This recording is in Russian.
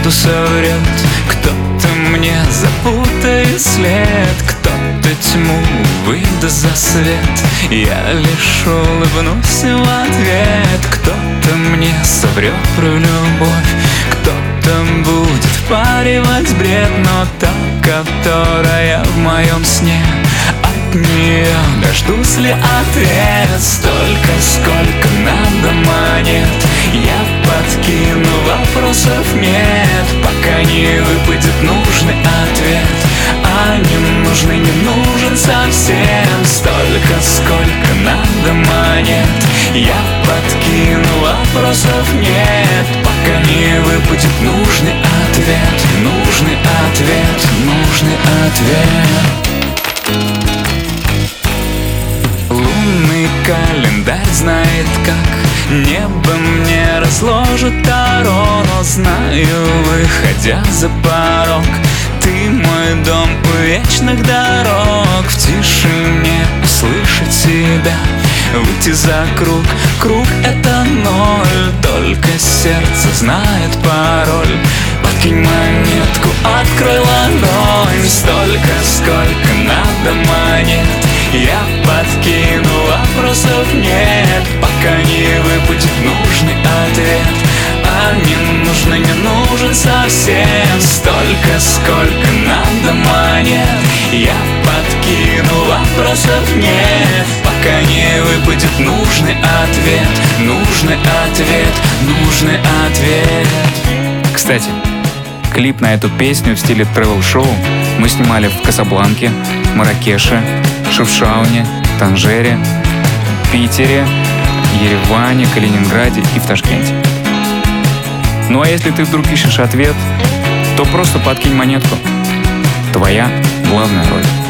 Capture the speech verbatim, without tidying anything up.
правду соврет, кто-то мне запутает след, кто-то тьму выдаст за свет. Я лишь улыбнусь в ответ, кто-то мне соврет про любовь, кто-то будет впаривать бред, но та, которая в моем сне, от нее дождусь ли ответ. Столько, сколько надо монет, я подкину, вопросов нет, пока не выпадет нужный ответ. А не нужный не нужен совсем. Столько, сколько надо монет, я подкину, вопросов нет, пока не выпадет нужный ответ. Нужный ответ, нужный ответ. Лунный календарь знает как, небо мне разложит таро, но знаю, выходя за порог, ты мой дом у вечных дорог. В тишине услышать себя, выйти за круг, круг — это ноль, только сердце знает пароль. Подкинь монетку, открой ладонь, столько, сколько надо монет, я подкину, вопросов нет, пока не выпадет нужный ответ. А не нужный не нужен совсем. Столько, сколько надо монет, я подкину, вопросов нет, пока не выпадет нужный ответ. Нужный ответ, нужный ответ. Кстати, клип на эту песню в стиле тревел-шоу мы снимали в Касабланке, Марракеше, Шефшауне, Танжере, Питере, Ереване, Калининграде и в Ташкенте. Ну а если ты вдруг ищешь ответ, то просто подкинь монетку. Твоя главная роль.